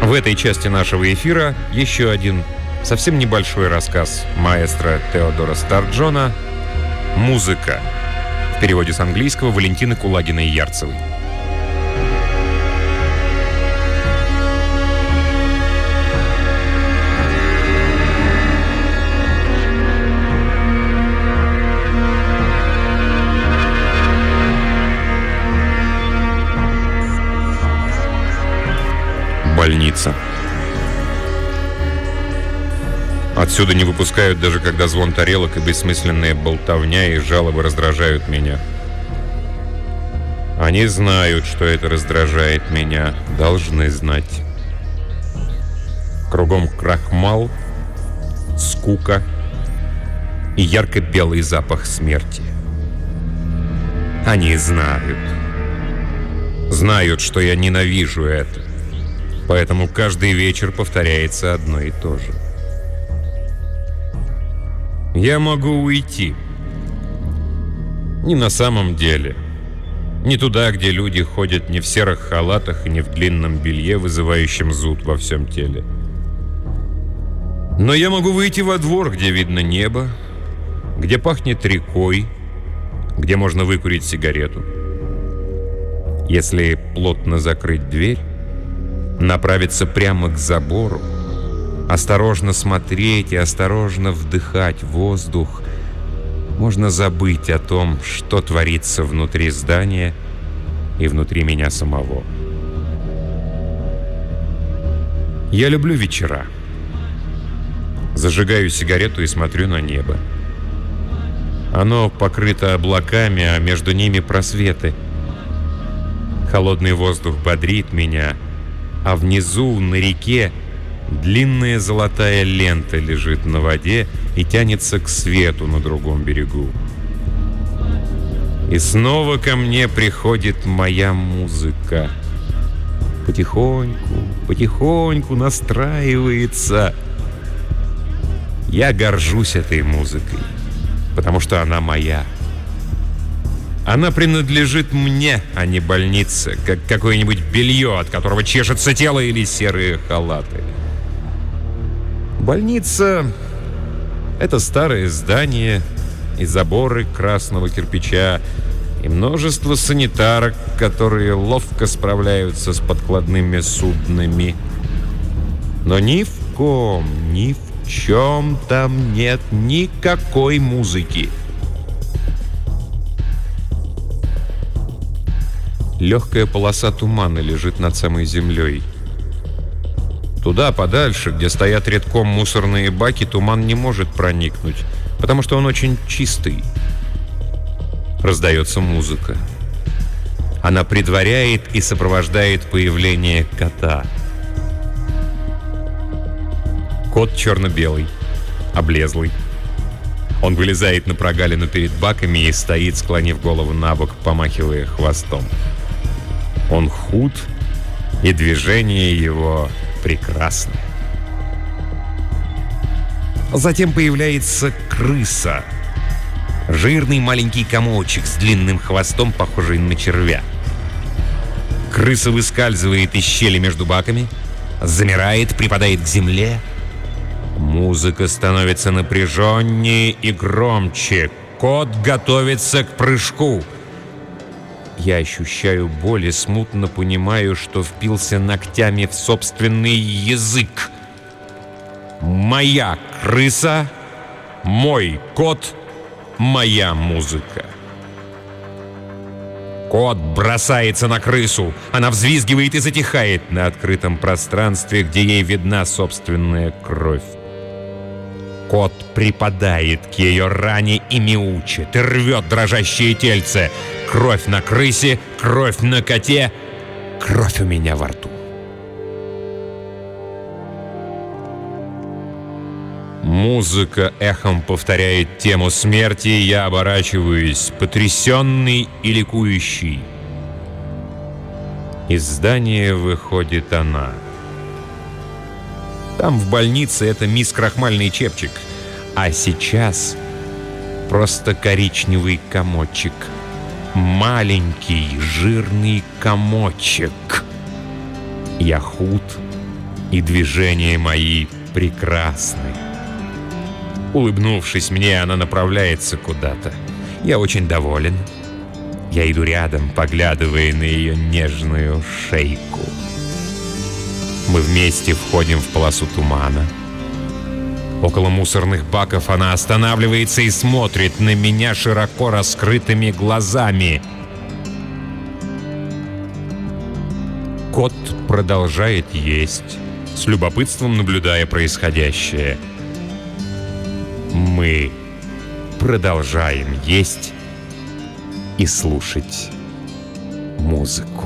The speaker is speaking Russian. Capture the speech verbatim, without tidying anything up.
В этой части нашего эфира еще один совсем небольшой рассказ маэстро Теодора Старджона «Музыка». В переводе с английского Валентины Кулагиной-Ярцевой. Больница. Отсюда не выпускают, даже когда звон тарелок и бессмысленная болтовня и жалобы раздражают меня. Они знают, что это раздражает меня, должны знать. Кругом крахмал, скука и ярко-белый запах смерти. Они знают. Знают, что я ненавижу это. Поэтому каждый вечер повторяется одно и то же. Я могу уйти. Не на самом деле. Не туда, где люди ходят не в серых халатах и не в длинном белье, вызывающем зуд во всем теле. Но я могу выйти во двор, где видно небо, где пахнет рекой, где можно выкурить сигарету. Если плотно закрыть дверь, направиться прямо к забору, осторожно смотреть и осторожно вдыхать воздух, можно забыть о том, что творится внутри здания и внутри меня самого. Я люблю вечера. Зажигаю сигарету и смотрю на небо. Оно покрыто облаками, а между ними просветы. Холодный воздух бодрит меня, а внизу, на реке, длинная золотая лента лежит на воде и тянется к свету на другом берегу. И снова ко мне приходит моя музыка. Потихоньку, потихоньку настраивается. Я горжусь этой музыкой, потому что она моя. Она принадлежит мне, а не больнице, как какое-нибудь белье, от которого чешется тело, или серые халаты. Больница — это старое здание и заборы красного кирпича, и множество санитарок, которые ловко справляются с подкладными суднами. Но ни в ком, ни в чем там нет никакой музыки. Легкая полоса тумана лежит над самой землей. Туда, подальше, где стоят редком мусорные баки, туман не может проникнуть, потому что он очень чистый. Раздается музыка. Она предваряет и сопровождает появление кота. Кот черно-белый, облезлый. Он вылезает на прогалину перед баками и стоит, склонив голову на бок, помахивая хвостом. Он худ, и движение его прекрасно. Затем появляется крыса. Жирный маленький комочек с длинным хвостом, похожий на червя. Крыса выскальзывает из щели между баками, замирает, припадает к земле. Музыка становится напряженнее и громче. Кот готовится к прыжку. Я ощущаю боль и смутно понимаю, что впился ногтями в собственный язык. Моя крыса, мой кот, моя музыка. Кот бросается на крысу. Она взвизгивает и затихает на открытом пространстве, где ей видна собственная кровь. Кот припадает к ее ране и мяучит, и рвет дрожащее тельце. Кровь на крысе, кровь на коте, кровь у меня во рту. Музыка эхом повторяет тему смерти, и я оборачиваюсь, потрясенный и ликующий. Из здания выходит она. Там в больнице это мисс Крахмальный чепчик, а сейчас просто коричневый комочек. Маленький жирный комочек. Я худ, И движения мои прекрасны. Улыбнувшись мне, она направляется куда-то. Я очень доволен. Я иду рядом, поглядывая на ее нежную шейку. Мы вместе входим в полосу тумана. Около мусорных баков она останавливается и смотрит на меня широко раскрытыми глазами. Кот продолжает есть, с любопытством наблюдая происходящее. Мы продолжаем есть и слушать музыку.